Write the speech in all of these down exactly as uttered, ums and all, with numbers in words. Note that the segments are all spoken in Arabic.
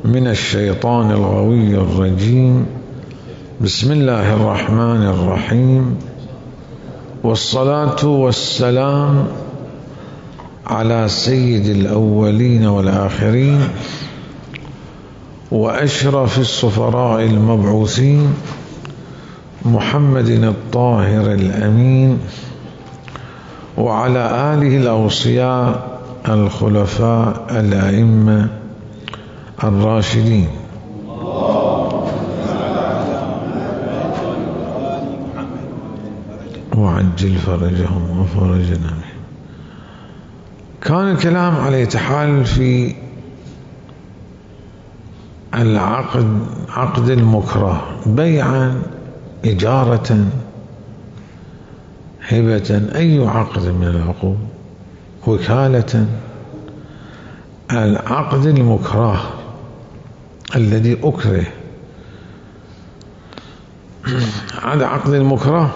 من الشيطان الغوي الرجيم. بسم الله الرحمن الرحيم، والصلاة والسلام على سيد الأولين والآخرين وأشرف السفراء المبعوثين محمد الطاهر الأمين، وعلى آله الأوصياء الخلفاء الأئمة الراشدين. وعجل فرجهم وفرجنا. كان الكلام على يتحال في العقد، عقد المكره، بيعا، إجارة، هبة، أي عقد من العقود، وكالة. العقد المكره الذي أكره، هذا عقد المكره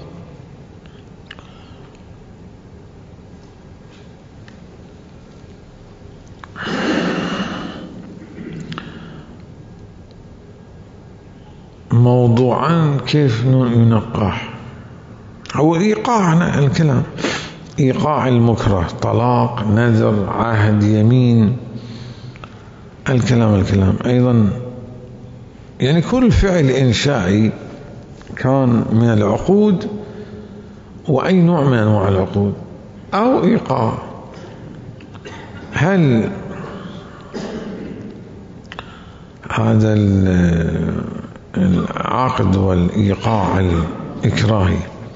موضوعا كيف ينقح أو إيقاع الكلام، إيقاع المكره، طلاق، نذر، عهد، يمين، الكلام الكلام أيضا، يعني كل فعل إنشائي كان من العقود، وأي نوع من أنواع العقود أو إيقاع. هل هذا العقد والإيقاع الإكراهي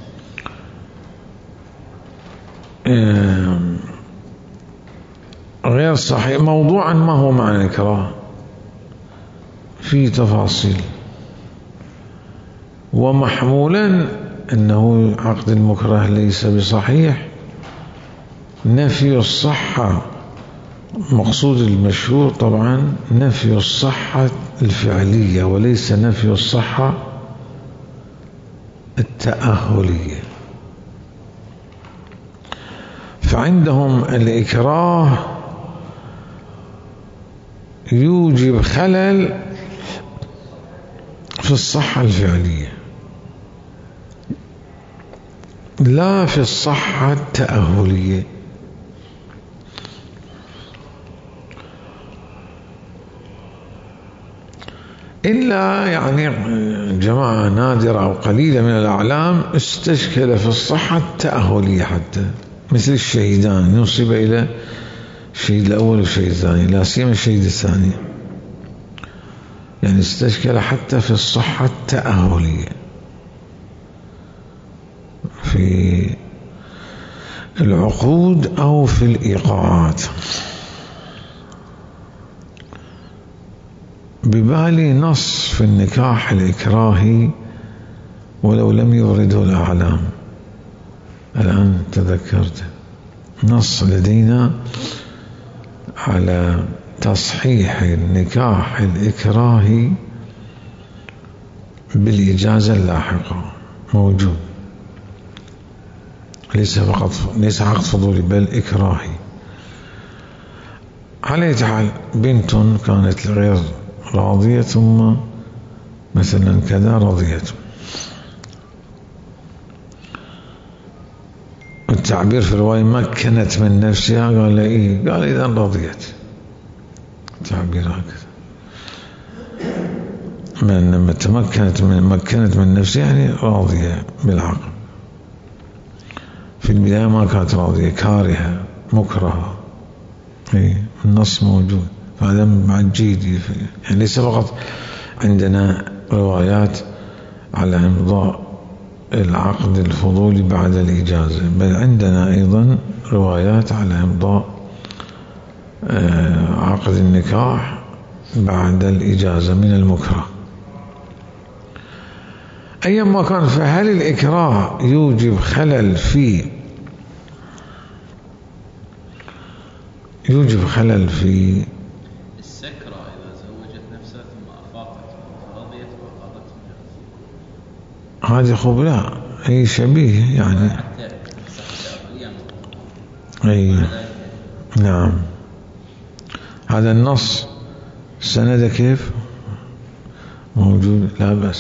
غير صحيح؟ موضوعا ما هو معنى الإكراه في تفاصيل، ومحمولا أنه عقد المكره ليس بصحيح. نفي الصحة، مقصود المشهور طبعا نفي الصحة الفعلية وليس نفي الصحة التأهلية. فعندهم الإكراه يوجب خلل في الصحة الفعلية لا في الصحة التأهلية. إلا يعني جماعة نادرة أو قليلة من الأعلام استشكل في الصحة التأهلية، حتى مثل الشهيدان نصب إلى الشهيد الأول والشهيد الثاني، لا سيما الشهيد الثاني، يعني استشكل حتى في الصحة التأهلية في العقود أو في الإيقاعات. ببالي نص في النكاح الإكراهي ولو لم يورده الأعلام، الآن تذكرت نص لدينا على تصحيح النكاح الإكراهي بالإجازة اللاحقة، موجود، ليس فقط ليس عقد فضولي بل إكراهي. على أي حال، بنت كانت غير راضية ثم مثلا كذا رضيت، التعبير في الرواية مكنت من نفسها، قال إيه؟ قال إذا رضيت، تعبير هكذا، من لما تمكنت من مكنت من نفسها يعني راضية بالعقل. في البداية ما كانت راضية، كارهة، مكرهة. إيه، النص موجود، فهذا مع جيد. يعني ليس فقط عندنا روايات على إمضاء العقد الفضولي بعد الإجازة، بل عندنا أيضا روايات على إمضاء عقد النكاح بعد الإجازة من المكره. أيما كان، فهل الإكراه يوجب خلل في يوجب خلل في السكرة إذا زوجت نفسها ثم أفاقت ورضيت وأقرت هذه خب لا، هي شبيه يعني. أي نعم، هذا النص سند كيف موجود؟ لا بس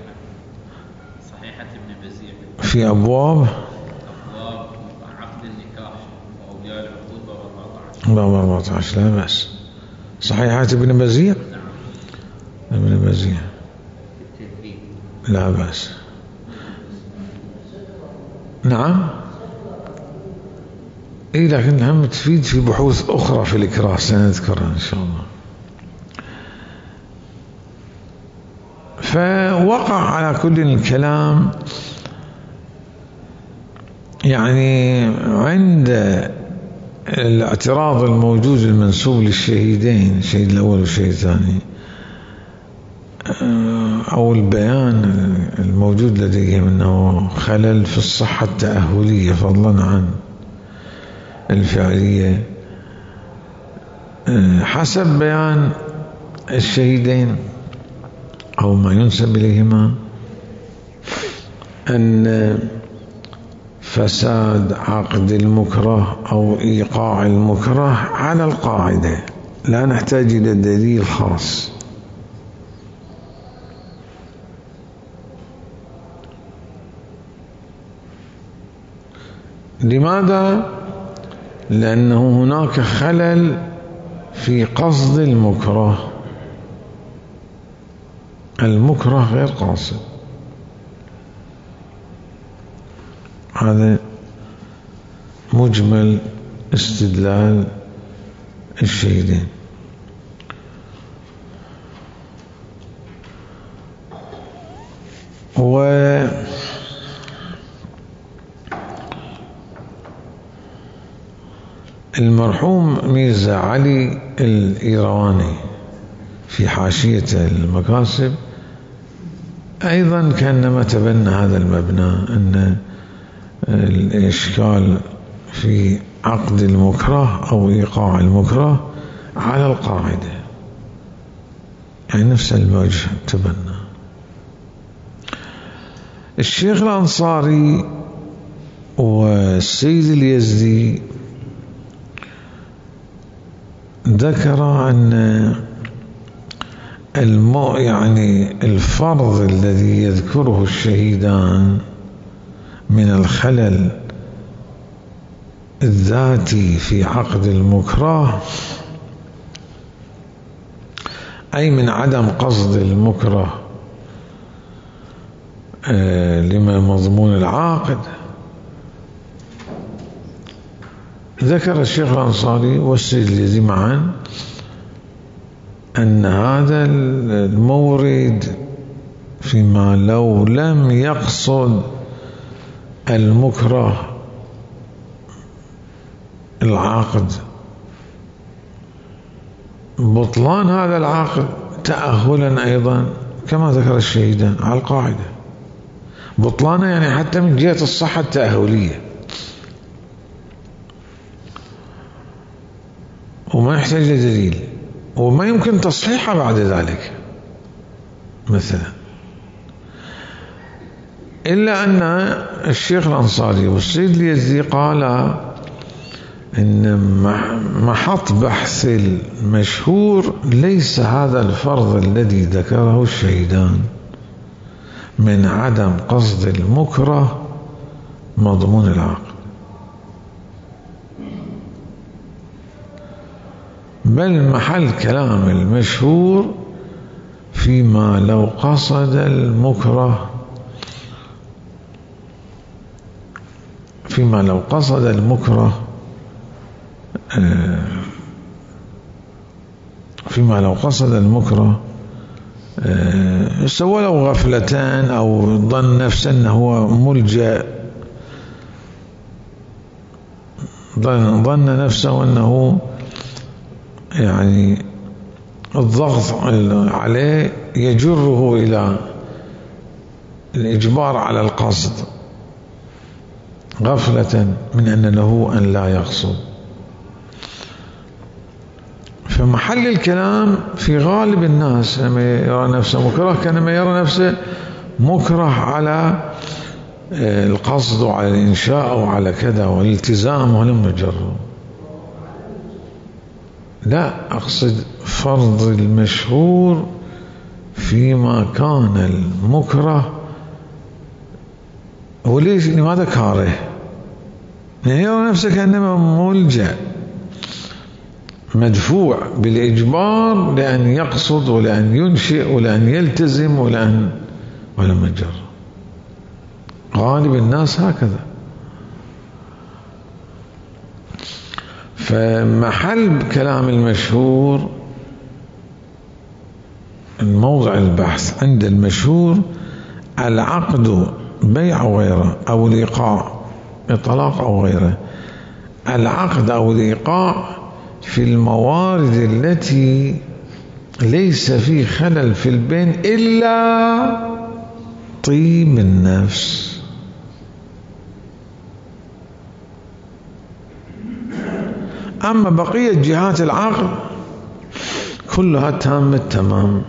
صحيحة ابن بزيع في أبواب أبواب عقد النكاح وأولياء العقود باب أربعة عشر باب أربعة عشر. لا بس صحيحة ابن بزيع ابن بزيع لا بس. نعم إيه، لكن هم تفيد في بحوث أخرى في الإكراه سنذكرها إن شاء الله. فوقع على كل الكلام يعني عند الاعتراض الموجود المنسوب للشهيدين، الشهيد الأول والشهيد الثاني، أو البيان الموجود لديهم أنه خلل في الصحة التأهلية فضلا عن الفعلية، حسب بيان الشهيدين أو ما ينسب إليهما أن فساد عقد المكره أو إيقاع المكره على القاعدة، لا نحتاج إلى دليل خاص. لماذا؟ لأنه هناك خلل في قصد المكره، المكره غير قاصد. هذا مجمل استدلال الشهيدين. و المرحوم ميرزا علي الإيرواني في حاشية المكاسب أيضا كأنما تبنى هذا المبنى، أن الإشكال في عقد المكره أو إيقاع المكره على القاعدة، يعني نفس الوجه تبنى. الشيخ الأنصاري والسيد اليزدي ذكر أن المو يعني الفرض الذي يذكره الشهيدان من الخلل الذاتي في عقد المكره، أي من عدم قصد المكره لما مضمون العاقد، ذكر الشيخ الأنصاري والسيد اليزدي معا أن هذا المورد فيما لو لم يقصد المكره العاقد بطلان هذا العاقد تأهلا أيضا كما ذكر الشهيدان على القاعدة، بطلانه يعني حتى من جهة الصحة التأهلية، وما يحتاج لدليل، وما يمكن تصحيحها بعد ذلك مثلا، إلا أن الشيخ الأنصاري والسيد اليزدي قال إن محط بحث المشهور ليس هذا الفرض الذي ذكره الشهيدان من عدم قصد المكره مضمون العقد، بل محل كلام المشهور فيما لو قصد المكره فيما لو قصد المكره فيما لو قصد المكره سوى له غفلتان أو ظن نفسه أنه هو ملجأ، ظن نفسه أنه يعني الضغط عليه يجره إلى الإجبار على القصد غفلة من أن له أن لا يقصد. فمحل الكلام في غالب الناس لما يرى نفسه مكره كانما يرى نفسه مكره على القصد وعلى الإنشاء وعلى كذا والالتزام ولم يجره. لا، أقصد فرض المشهور فيما كان المكره. وليش؟ لماذا كاره؟ يعني يرى نفسه كأنما ملجأ مدفوع بالإجبار لأن يقصد ولأن ينشئ ولأن يلتزم ولأن ولم يجر. غالب الناس هكذا. فمحل كلام المشهور الموضع البحث عند المشهور العقد بيع أو غيره، أو الإيقاع إطلاق أو غيره. العقد أو الإيقاع في الموارد التي ليس في خلل في البين إلا طيب النفس. أما بقية جهات العقد كلها تامة التمام.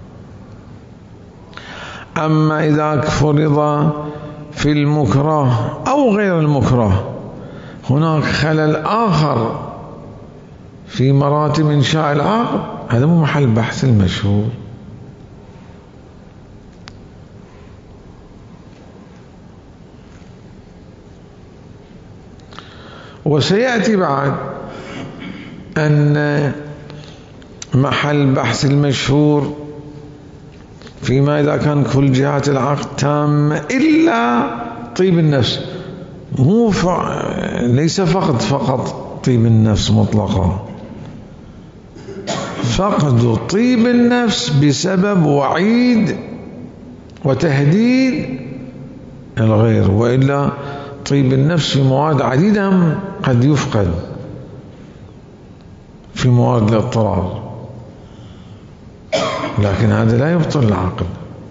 أما إذا فرض في المكره أو غير المكره هناك خلل آخر في مراتب إنشاء العقد، هذا مو محل بحث المشهور. وسيأتي بعد أن محل بحث المشهور فيما إذا كان كل جهات العقد تامة إلا طيب النفس. مو ف... ليس فقط فقط طيب النفس مطلقا، فقد طيب النفس بسبب وعيد وتهديد الغير، وإلا طيب النفس في مواد عديدة قد يفقد في مواد الاضطرار، لكن هذا لا يبطل العقل.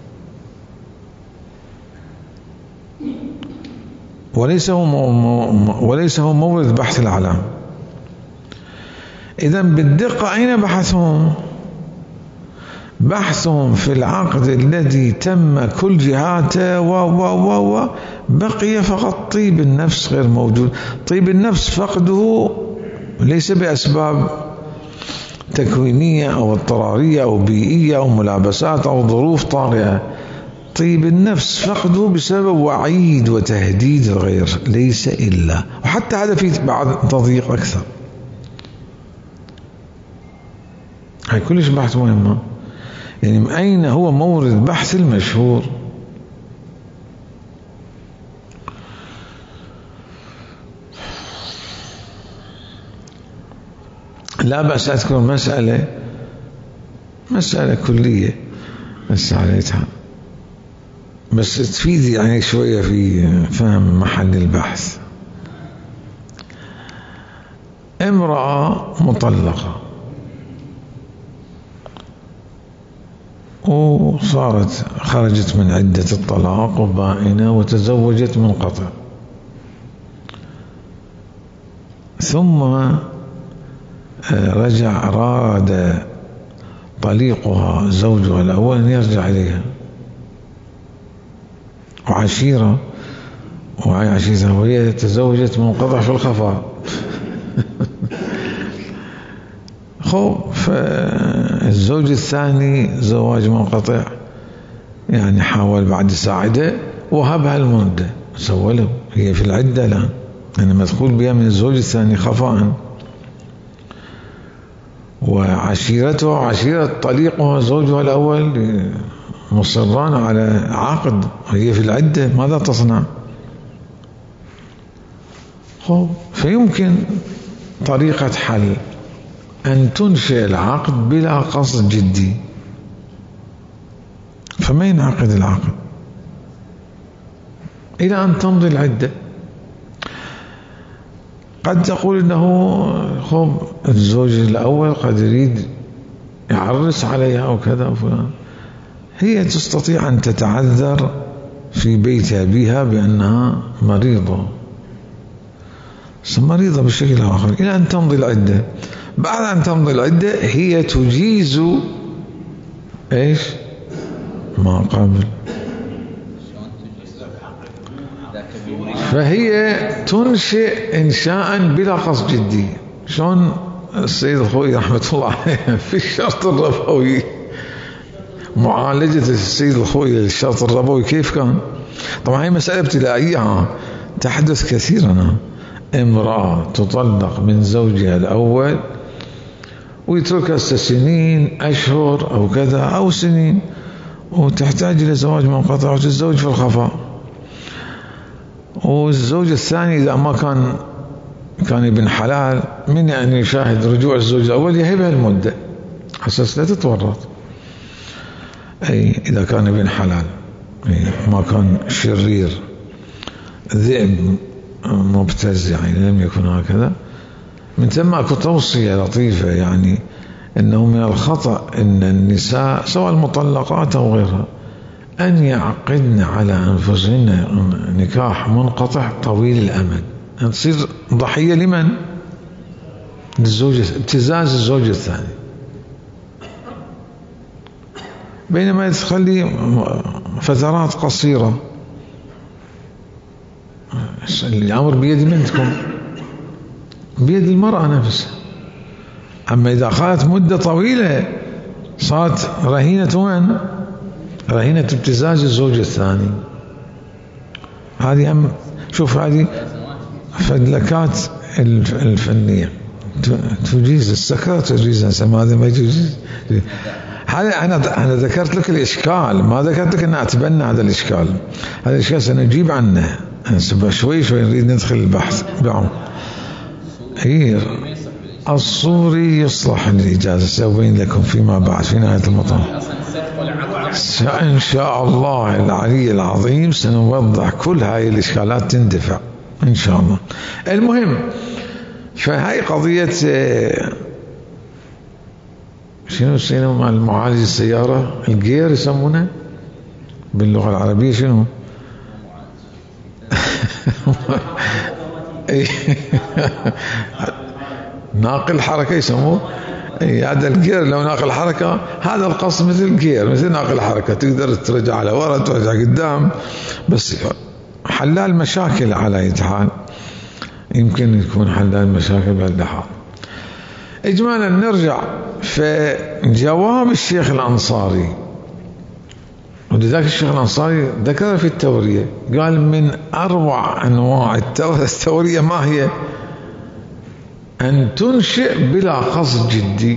وليس هو وليس هو مورد بحث الأعلام. إذن بالدقة أين بحثهم؟ بحثهم في العقد الذي تم كل جهاته و و و و بقي فقط طيب النفس غير موجود. طيب النفس فقده ليس بأسباب تكوينية أو اضطرارية أو بيئية أو ملابسات أو ظروف طارئة. طيب النفس فقده بسبب وعيد وتهديد الغير، ليس إلا. وحتى هذا فيه بعض تضييق أكثر. هاي كلش بحث مهمة. يعني أين هو مورد بحث المشهور؟ لا بأس أذكر مسألة مسألة كلية بس عليتها، بس تفيد يعني شوية في فهم محل البحث. امرأة مطلقة وصارت خرجت من عدة الطلاق وبائنة وتزوجت منقطع، ثم رجع أراد طليقها زوجها الأول أن يرجع إليها، وعشيرة وعشيرة وهي تزوجت منقطع في الخفاء. خب فالزوج الثاني زواج منقطع، يعني حاول بعد ساعدة وهبها المدة، سوى له هي في العدة الآن، يعني مدخول بها من الزوج الثاني خفاء، وعشيرته عشيرة طليقها زوجها الأول مصران على عقد، هي في العدة، ماذا تصنع؟ خب فيمكن طريقة حل أن تنشئ العقد بلا قصد جدي، فما ينعقد العقد إلى أن تمضي العدة. قد تقول إنه خب الزوج الأول قد يريد يعرس عليها أو كذا وفلان، هي تستطيع أن تتعذر في بيت أبيها بأنها مريضة مريضة بشكل آخر إلى أن تمضي العدة. بعد أن تمضي العدة هي تجيز إيش ما قبل، فهي تنشئ إنشاء بلا قصد جدي. شلون السيد الخوئي رحمة الله عليه في الشرط الربوي، معالجة السيد الخوئي للشرط الربوي كيف كان؟ طبعا هي مسألة ابتدائية تحدث كثيرا. امرأة تطلق من زوجها الأول ويتركها سنين أشهر أو كذا أو سنين، وتحتاج إلى زواج منقطع وتتزوج في الخفاء، والزوج الثاني إذا ما كان كان ابن حلال من أن يشاهد رجوع الزوج الأول يهبها المدة حساس لا تتورط. أي إذا كان ابن حلال، أي ما كان شرير ذئب مبتز يعني لم يكن هكذا. من ثم أكو توصية لطيفة يعني أنه من الخطأ أن النساء سواء المطلقات أو غيرها أن يعقدن على أنفسهن نكاح منقطع طويل الأمد، أن تصير ضحية لمن؟ للزوج، ابتزاز الزوج الثاني، بينما تخلي فترات قصيرة. الأمر بيد منكم، بيد المرأة نفسها. أما إذا أخذت مدة طويلة صارت رهينة من؟ رهينة ابتزاز الزوج الثاني. هذه أم شوف هذه فدلكات الفنية تجيز السكرة، تجيز هذا ما يجوز. هذا أنا أنا ذكرت لك الإشكال، ما ذكرت لك أن أتبنى هذا الإشكال. هذا الإشكال سنجيب عنه شوي شوي، نريد ندخل البحث بعمق. هي الصوري يصلح للإجازة، سأبين لكم فيما بعد في نهاية المطاف إن شاء الله العلي العظيم. سنوضح كل هاي الإشكالات تندفع إن شاء الله. المهم فهاي قضية شنو شنو مع المعالج السيارة الجير يسمونه باللغة العربية شنو؟ ناقل حركة يسموه. هذا الجير لو ناقل حركة، هذا القص مثل الجير مثل ناقل حركة، تقدر ترجع على ورا ترجع قدام، بس حلال مشاكل على يتحال، يمكن يكون حلال مشاكل بهالحال. إجمالا نرجع فجواب الشيخ الأنصاري، ولذلك الشيخ الأنصاري ذكر في التورية قال من أروع أنواع التورية ما هي؟ أن تنشئ بلا قصد جدي،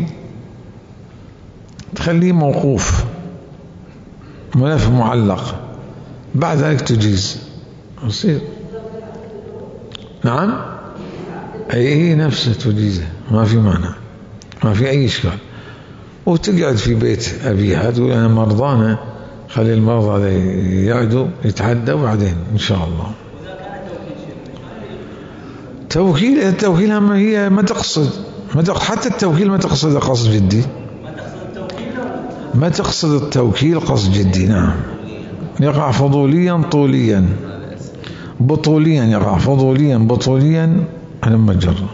تخليه موقوف ملف معلق، بعد ذلك تجيز يصير. نعم أي نفسه تجيزه، ما في معنى، ما في أي إشكال. وتقعد في بيت أبيها تقول أنا مرضانة، خلي المرضى يقعدوا يتعدوا بعدين إن شاء الله. توكيل التوكيل هم هي ما تقصد ما تقصد حتى التوكيل ما تقصد قصد جدي، ما تقصد التوكيل قصد جدي. نعم يقع فضوليا طوليا بطوليا، يقع فضوليا بطوليا على مجرة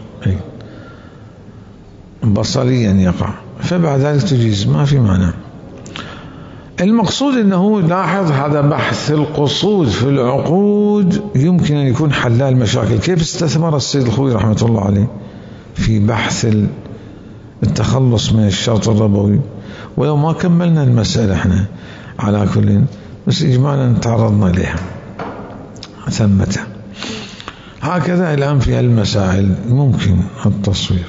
بصريا يقع، فبعد ذلك تجيز ما في معنى. المقصود أنه لاحظ هذا بحث القصود في العقود يمكن أن يكون حلال مشاكل. كيف استثمر السيد الخوئي رحمة الله عليه في بحث التخلص من الشرط الربوي، ولو ما كملنا المسألة احنا على كل، بس إجمالا تعرضنا لها ثمة. هكذا الآن في المسائل ممكن التصوير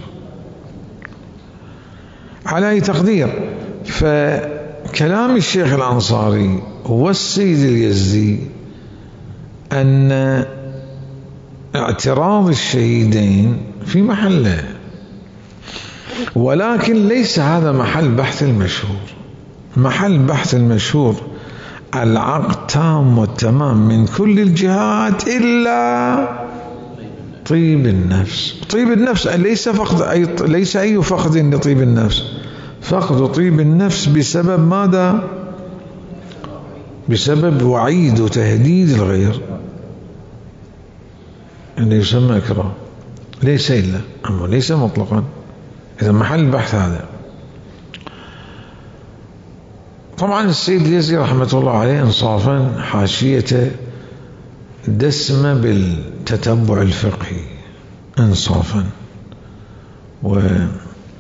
على أي تقدير. فكلام الشيخ الأنصاري والسيد اليزدي أن اعتراض الشهيدين في محله، ولكن ليس هذا محل بحث المشهور. محل بحث المشهور العقد تام والتمام من كل الجهات إلا طيب النفس. طيب النفس ليس فقد أي ليس أي فقد لطيب النفس، فقد طيب النفس بسبب ماذا؟ بسبب وعيد وتهديد الغير اللي يسمى إكراه، ليس إلا أما ليس مطلقا. إذا محل البحث هذا. طبعا السيد اليزدي رحمة الله عليه انصافا حاشيته دسمة بالتتبع الفقهي انصافا، ومن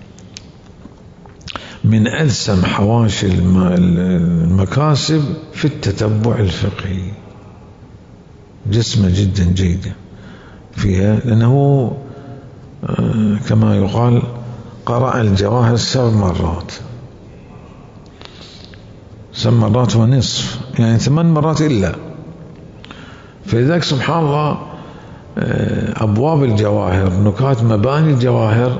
ألسم حواشي المكاسب في التتبع الفقهي، جسمة جدا جيدة فيها، لأنه كما يقال قرأ الجواهر سبع مرات، سبع مرات ونصف، يعني ثمان مرات إلا. فلذلك سبحان الله أبواب الجواهر، نكات مباني الجواهر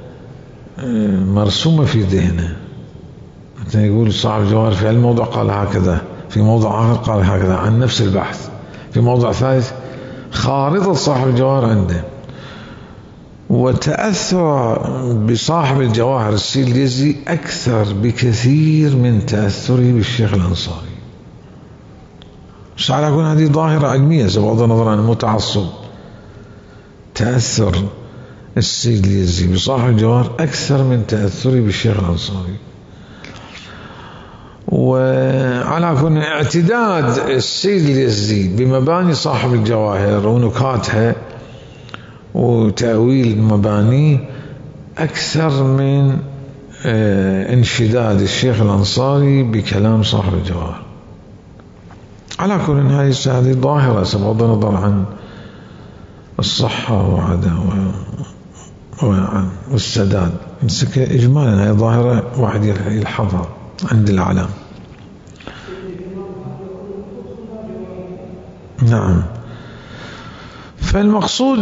مرسومة في ذهنه. مثلا يقول صاحب الجواهر في الموضوع قال هكذا، في موضوع آخر قال هكذا عن نفس البحث، في موضوع ثالث خارطة صاحب الجواهر عنده. وتأثر بصاحب الجواهر السيد اليزدي أكثر بكثير من تأثره بالشيخ الأنصاري. مش على يكون هذه ظاهرة علمية بغض النظر عن المتعصب. تأثر السيد اليزدي بصاحب الجواهر أكثر من تأثره بالشيخ الأنصاري. وعلى كل اعتداد السيد اليزدي بمباني صاحب الجواهر ونكاتها وتأويل مباني أكثر من انشداد الشيخ الأنصاري بكلام صاحب الجواهر. على كل هذه ظاهرة بغض النظر عن الصحة وعدم والسداد، إجمالا هذه ظاهرة واحد يلحظها عند العلام. نعم. فالمقصود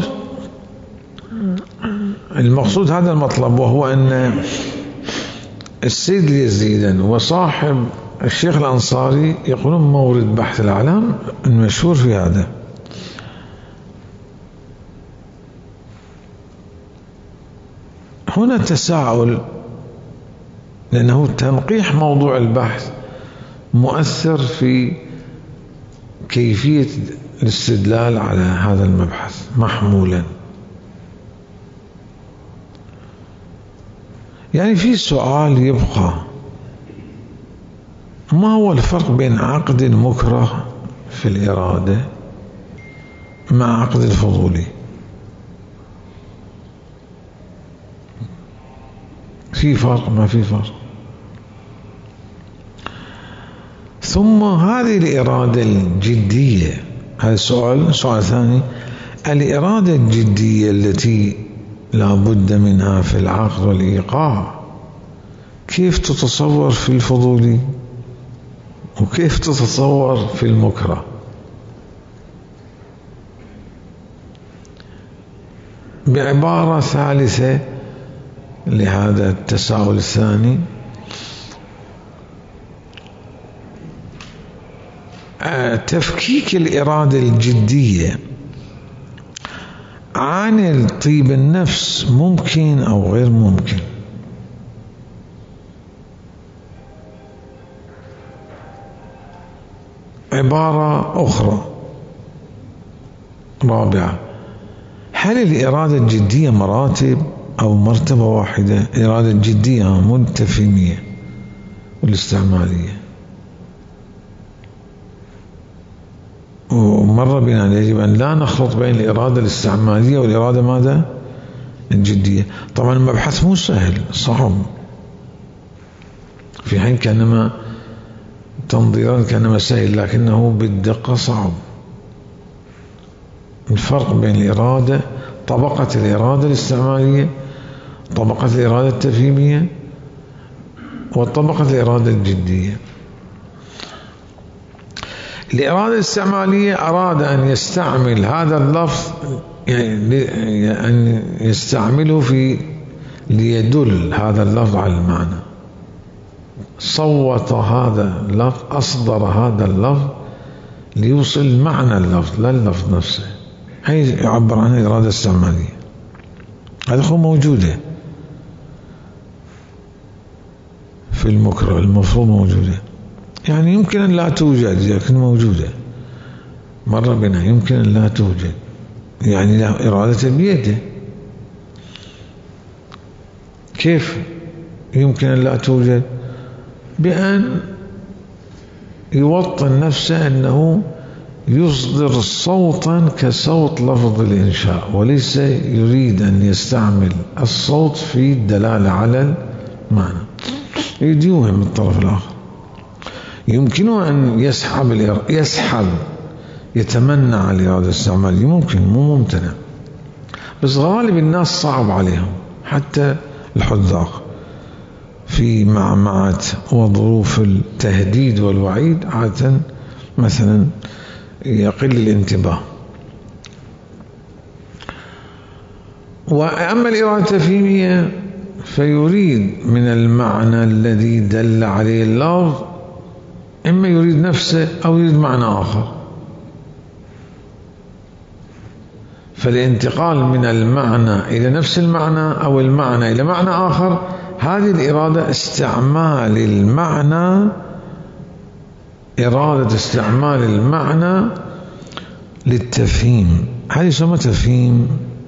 المقصود هذا المطلب، وهو أن السيد اليزيدي وصاحب الشيخ الأنصاري يقولون مورد بحث الأعلام المشهور في هذا. هنا تساؤل، لأنه تنقيح موضوع البحث مؤثر في كيفية الاستدلال على هذا المبحث محمولا. يعني في سؤال يبقى: ما هو الفرق بين عقد المكره في الإرادة مع عقد الفضولي؟ في فرق ما في فرق؟ ثم هذه الإرادة الجدية، هذا السؤال سؤال ثاني، الإرادة الجدية التي لا بد منها في العقد والإيقاع كيف تتصور في الفضولي وكيف تتصور في المكره؟ بعبارة ثالثة لهذا التساؤل الثاني، تفكيك الإرادة الجدية عن طيب النفس ممكن أو غير ممكن؟ عبارة أخرى رابعة: هل الإرادة الجدية مراتب أو مرتبة واحدة؟ الإرادة الجدية والتفهيمية والاستعمالية. ومر بنا يجب أن لا نخلط بين الإرادة الاستعمالية والإرادة ماذا؟ الجدية. طبعا المبحث مو سهل، صعب، في حين كأنما تنظيرا كأنما سهل، لكنه بالدقة صعب. الفرق بين الإرادة، طبقة الإرادة الاستعمالية، طبقة الإرادة التفهيمية، وطبقة الإرادة الجدية. الإرادة الاستعمالية أراد أن يستعمل هذا اللفظ، يعني أن يستعمله في ليدل هذا اللفظ على المعنى. صوت هذا اللفظ، أصدر هذا اللفظ ليوصل معنى اللفظ لا اللفظ نفسه. هي يعبر عنها الإرادة الاستعمالية. هذه خو موجودة في المكره، المفروض موجودة، يعني يمكن أن لا توجد لكن موجودة. مر بنا يمكن أن لا توجد، يعني له إرادة بيده. كيف يمكن أن لا توجد؟ بأن يوطن نفسه أنه يصدر صوتا كصوت لفظ الإنشاء، وليس يريد أن يستعمل الصوت في الدلالة على المعنى، يريد يوهم الطرف الآخر. يمكنه أن يسحب يسحب يتمنع الإرادة الاستعمالية، ممكن، مو ممتنع، بس غالب الناس صعب عليهم، حتى الحذاق في معمعة وظروف التهديد والوعيد عادة مثلا يقل الانتباه. وأما الإرادة التفهيمية فيريد من المعنى الذي دل عليه اللفظ إما يريد نفسه أو يريد معنى آخر، فالانتقال من المعنى إلى نفس المعنى أو المعنى إلى معنى آخر، هذه الإرادة استعمال المعنى، إرادة استعمال المعنى للتفهيم، هذه يسمى تفهيم.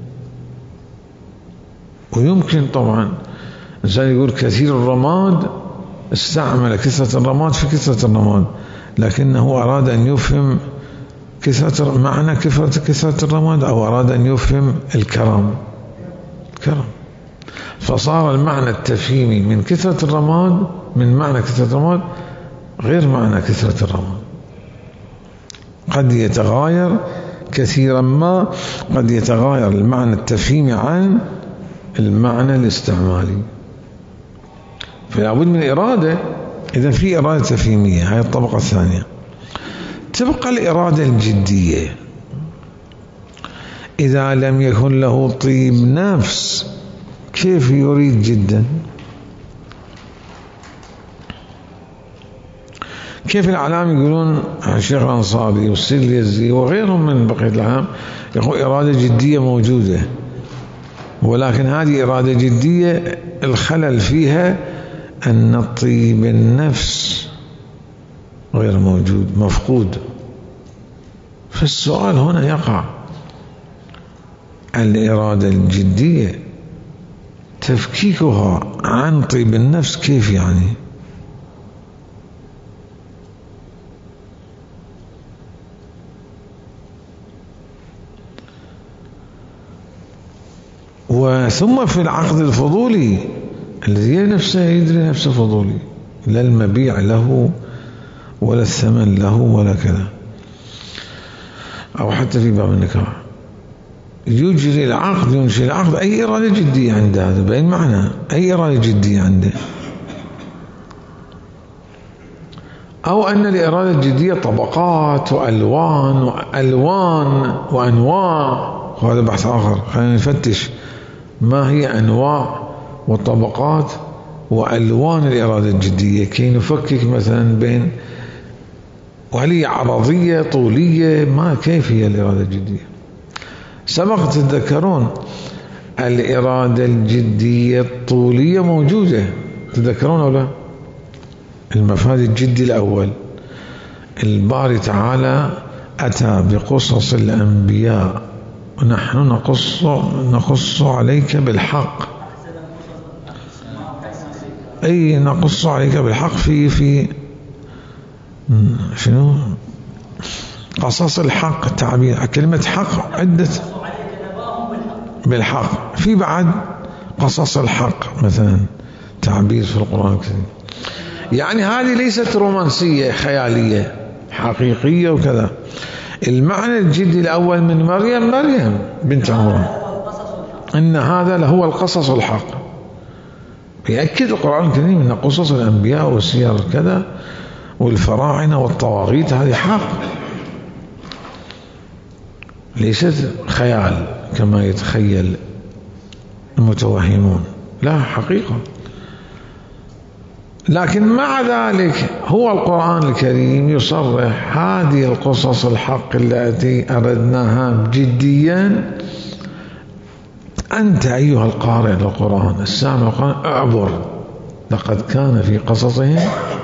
ويمكن طبعا الإنسان يقول كثير الرماد، استعمل كثرة الرماد في كثرة الرماد، لكنه أراد أن يفهم كثرة معنى كثرة كثرة الرماد، أو أراد أن يفهم الكرم الكرم فصار المعنى التفهيمي من كثرة الرماد، من معنى كثرة الرماد غير معنى كثرة الرماد، قد يتغاير كثيرا ما، قد يتغاير المعنى التفهيمي عن المعنى الاستعمالي، فلا بد من إرادة. إذا في إرادة تفهيمية، هاي الطبقة الثانية. تبقى الإرادة الجدية، إذا لم يكن له طيب نفس كيف يريد جدا؟ كيف الأعلام يقولون الشيخ الأنصاري والسيد اليزدي وغيرهم من بقية الأعلام يقول إرادة جدية موجودة، ولكن هذه إرادة جدية الخلل فيها أن طيب النفس غير موجود، مفقود. فالسؤال هنا يقع، الإرادة الجدية تفكيكها عن طيب النفس كيف يعني؟ وثم في العقد الفضولي الذي نفسه يدري نفسه فضولي، لا المبيع له ولا الثمن له ولا كذا، أو حتى في باب النكاح يجري العقد، ينشئ العقد، أي إرادة جدية عنده، هذا بأي معنى أي إرادة جدية عنده، أو أن الإرادة الجدية طبقات وألوان وألوان وأنواع، وهذا بحث آخر. خلينا نفتش ما هي أنواع وطبقات وألوان الإرادة الجدية كي نفكك مثلا بين، وهل هي عرضية طولية، ما كيف هي الإرادة الجدية؟ سبق تتذكرون الإرادة الجدية الطولية موجودة، تتذكرون أو لا؟ المفاد الجدي الأول، الباري تعالى أتى بقصص الأنبياء ونحن نقص نقص عليك بالحق، أي نقص عليك بالحق في في شنو قصص الحق، تعبير كلمة حق عدة بالحق، في بعد قصص الحق مثلا تعبير في القرآن الكريم. يعني هذه ليست رومانسية خيالية، حقيقية وكذا. المعنى الجدي الأول من مريم مريم بنت عمران، إن هذا لهو القصص الحق، يأكد القرآن الكريم أن قصص الأنبياء والسير كذا والفراعنة والطواغيت هذه حق، ليست خيال كما يتخيل المتوهمون، لا حقيقة. لكن مع ذلك هو القرآن الكريم يصرح هذه القصص الحق التي أردناها جديا. أنت أيها القارئ للقرآن السامع القرآن أعبر، لقد كان في قصصهم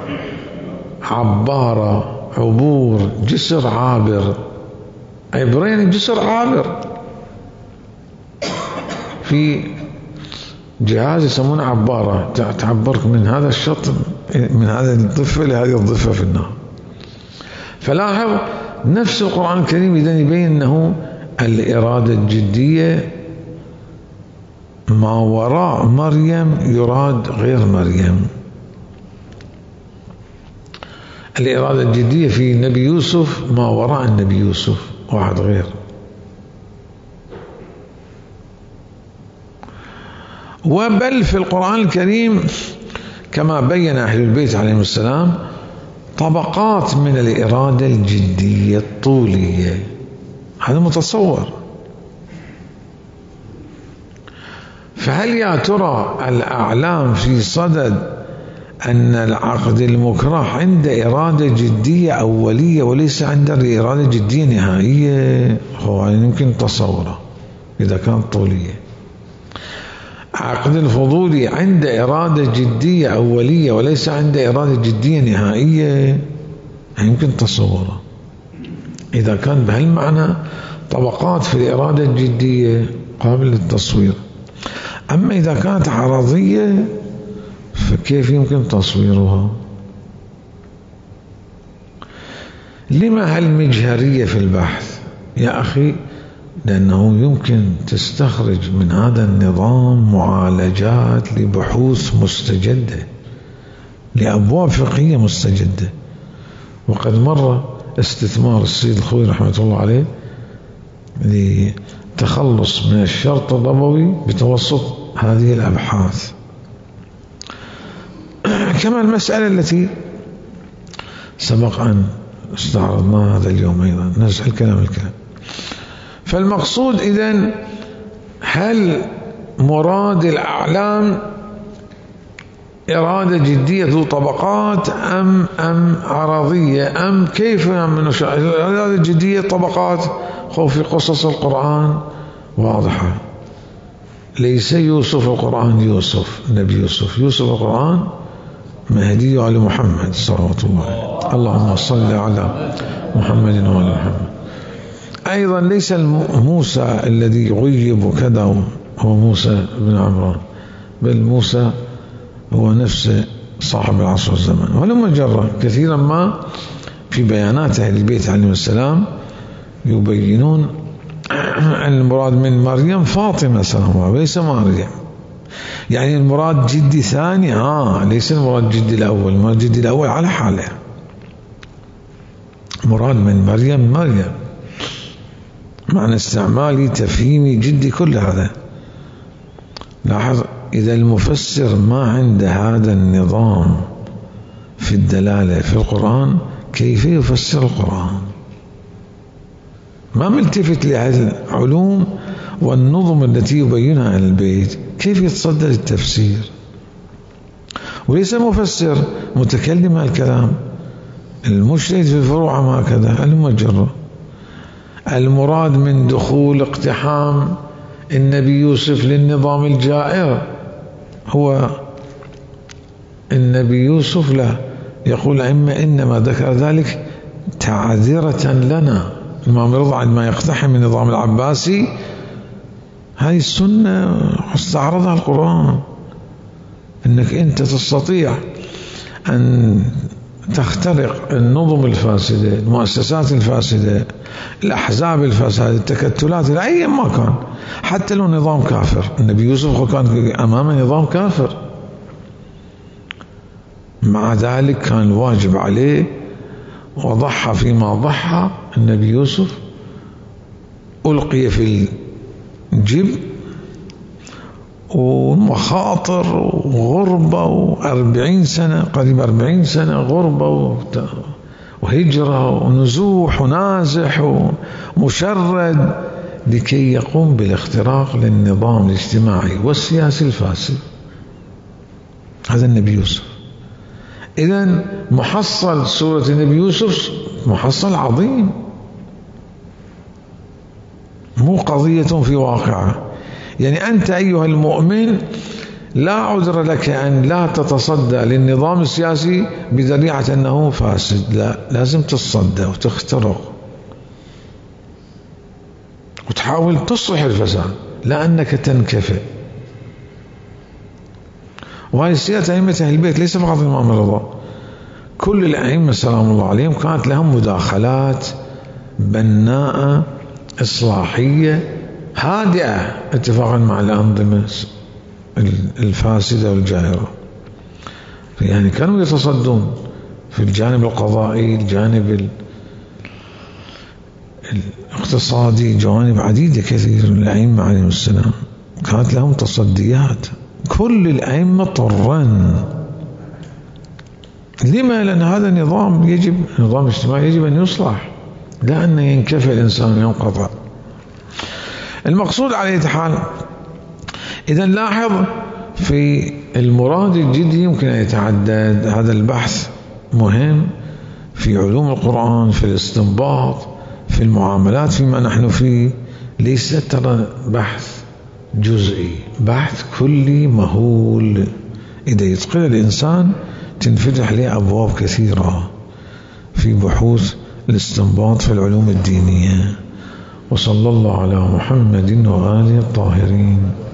عبارة، عبور، جسر عابر، عبرين جسر عابر، في جهاز يسمونه عبارة تعبرك من هذا الشط، من هذا الضفة لهذه الضفة في النهر. فلاحظ نفس القرآن الكريم إذن يبين أنه الإرادة الجدية ما وراء مريم يراد غير مريم. الإرادة الجدية في النبي يوسف ما وراء النبي يوسف واحد غير. وبل في القرآن الكريم كما بين أهل البيت عليهم السلام طبقات من الإرادة الجدية الطولية، هذا متصور. فهل يا ترى الأعلام في صدد أن العقد المكره عند إرادة جدية أولية وليس عند إرادة جدية نهائية؟ هو يمكن تصوره إذا كانت طولية. عقد الفضولي عند إرادة جدية أولية وليس عند إرادة جدية نهائية، يمكن تصوره. إذا كان بهالمعنى طبقات في الإرادة الجدية قابل للتصوير. أما إذا كانت عرضية فكيف يمكن تصويرها؟ لما هالمجهرية في البحث يا أخي؟ لأنه يمكن تستخرج من هذا النظام معالجات لبحوث مستجدة، لأبواب فقهية مستجدة. وقد مر استثمار السيد الخوي رحمة الله عليه لتخلص من الشرط الضبوي بتوسط هذه الأبحاث. كما المسألة التي سبق أن استعرضناها هذا اليوم أيضا، نزع الكلام الكلام. فالمقصود إذن هل مراد الأعلام إرادة جدية ذو طبقات أم أم عرضية أم كيف؟ من الإرادة الجدية طبقات. خوف في قصص القرآن واضحة. ليس يوسف القرآن يوسف النبي يوسف، يوسف القرآن مهدي على محمد صلوات الله. اللهم صل على محمد وعلى محمد. أيضا ليس موسى الذي غيب كذا هو موسى بن عمران، بل موسى هو نفسه صاحب العصر والزمان. ولما جرى كثيرا ما في بيانات أهل البيت عليهم السلام يبينون أن المراد من مريم فاطمة سلام الله وليس مريم. يعني المراد جدي ثاني، ها ليس المراد جدي الأول. المراد جدي الأول على حاله، مراد من مريم مريم معنى استعمالي تفهيمي جدي كل هذا. لاحظ إذا المفسر ما عنده هذا النظام في الدلالة في القرآن كيف يفسر القرآن؟ ما ملتفت لهذه العلوم والنظم التي يبينها أهل البيت، كيف يتصدر التفسير؟ وليس مفسر متكلم الكلام، المجتهد في الفروع ما كذا المجرة. المراد من دخول اقتحام النبي يوسف للنظام الجائر هو النبي يوسف، لا يقول أئمة إنما ذكر ذلك تعذرة لنا. الإمام رضا عندما يقتحم النظام العباسي هذه السنة استعرضها القرآن، أنك أنت تستطيع أن تخترق النظم الفاسدة، المؤسسات الفاسدة، الأحزاب الفاسدة، التكتلات، أي ما كان، حتى لو نظام كافر. النبي يوسف كان أمام نظام كافر، مع ذلك كان الواجب عليه وضحى فيما ضحى. النبي يوسف ألقي في الجب ومخاطر وغربة وأربعين سنة قريب أربعين سنة غربة وهجرة ونزوح ونازح ومشرد لكي يقوم بالاختراق للنظام الاجتماعي والسياسي الفاسد. هذا النبي يوسف. إذن محصل سورة النبي يوسف محصل عظيم، مو قضية في واقعه. يعني أنت أيها المؤمن لا عذر لك أن لا تتصدى للنظام السياسي بذريعة أنه فاسد، لا، لازم تتصدى وتخترق وتحاول تصلح الفساد، لا أنك تنكفئ. وهذه سياسة أئمة أهل البيت، ليس فقط الإمام رضا، كل الأئمة سلام الله عليهم كانت لهم مداخلات بناءة إصلاحية هادئة اتفاقا مع الأنظمة الفاسدة والجائرة. يعني كانوا يتصدون في الجانب القضائي، الجانب الاقتصادي، جوانب عديدة كثير. الأئمة عليهم السلام كانت لهم تصديات، كل الأئمة طرا. لما؟ لأن هذا النظام يجب، نظام اجتماعي يجب أن يصلح، لا أن ينكفي الإنسان وينقطع. المقصود على أي حال، إذا لاحظ في المراد الجدي يمكن أن يتعدد. هذا البحث مهم في علوم القرآن، في الاستنباط، في المعاملات فيما نحن فيه. ليس ترى بحث جزئي، بحث كلي مهول. إذا يتقن الإنسان تنفتح له أبواب كثيرة في بحوث الاستنباط في العلوم الدينية. وصلى الله على محمد وآله الطاهرين.